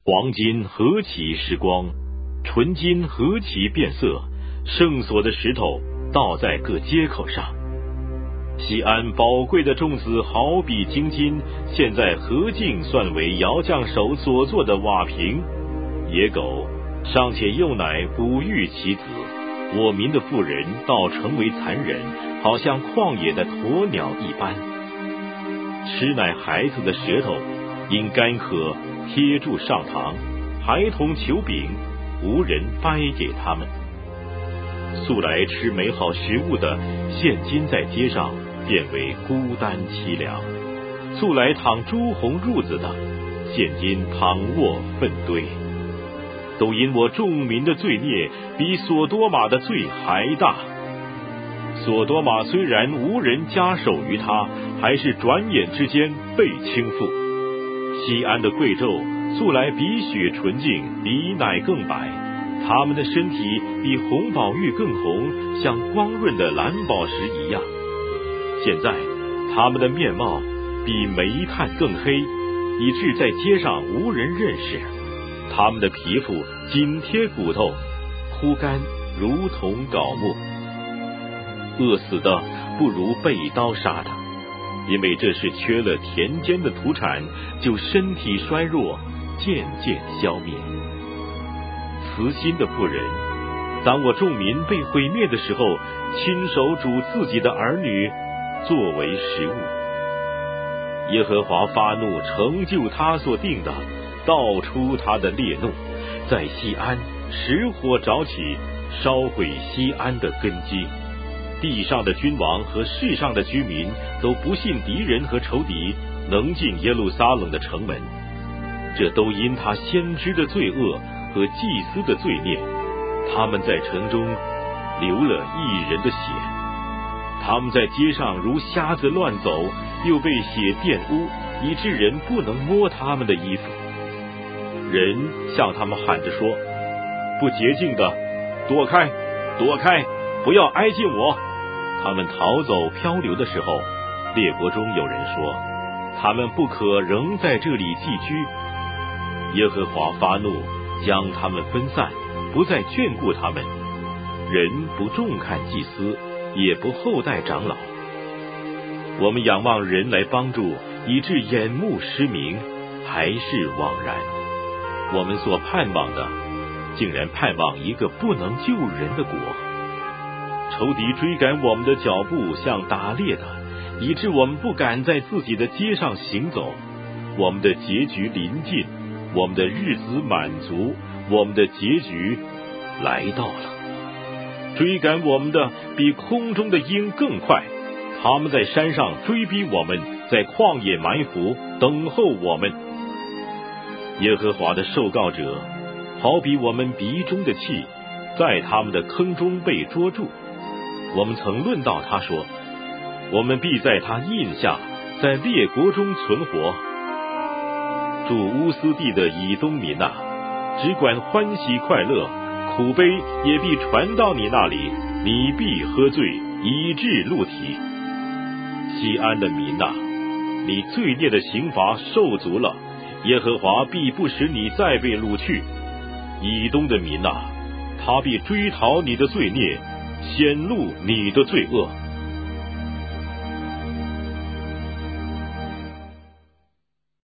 黄金何其失光，纯金何其变色，圣所的石头倒在各街口上。西安宝贵的众子好比精金，现在何竟算为窑匠手所做的瓦瓶？野狗尚且幼奶哺育其子，我民的妇人倒成为残忍，好像旷野的鸵鸟一般。吃奶孩子的舌头因干渴贴住上膛，孩童求饼，无人掰给他们。素来吃美好食物的，现今在街上变为孤单凄凉；素来躺朱红褥子的，现今躺卧粪堆。都因我众民的罪孽比索多玛的罪还大。索多玛虽然无人加手于他，还是转眼之间被倾覆。西安的贵胄素来比雪纯净，比奶更白，他们的身体比红宝玉更红，像光润的蓝宝石一样。现在他们的面貌比煤炭更黑，以致在街上无人认识。他们的皮肤紧贴骨头，枯干如同槁木。饿死的不如被刀杀的，因为这是缺了田间的土产，就身体衰弱，渐渐消灭。慈心的妇人，当我众民被毁灭的时候，亲手煮自己的儿女作为食物。耶和华发怒，成就他所定的，道出他的烈怒，在西安使火着起，烧毁西安的根基。地上的君王和世上的居民都不信敌人和仇敌能进耶路撒冷的城门，这都因他先知的罪恶和祭司的罪孽。他们在城中流了义人的血，他们在街上如瞎子乱走，又被血玷污，以致人不能摸他们的衣服。人向他们喊着说：不洁净的，躲开，躲开，不要挨近我。他们逃走漂流的时候，列国中有人说，他们不可仍在这里寄居。耶和华发怒，将他们分散，不再眷顾他们。人不重看祭司，也不厚待长老。我们仰望人来帮助，以致眼目失明，还是枉然。我们所盼望的，竟然盼望一个不能救人的国。仇敌追赶我们的脚步像打猎的，以致我们不敢在自己的街上行走。我们的结局临近，我们的日子满足，我们的结局来到了。追赶我们的比空中的鹰更快，他们在山上追逼我们，在旷野埋伏，等候我们。耶和华的受膏者好比我们鼻中的气，在他们的坑中被捉住。我们曾论到他说，我们必在他印下，在列国中存活。住乌斯地的以东民哪，只管欢喜快乐，苦悲也必传到你那里，你必喝醉，以致露体。西安的民哪，你罪孽的刑罚受足了，耶和华必不使你再被掳去。以东的民哪，他必追讨你的罪孽，显露你的罪恶。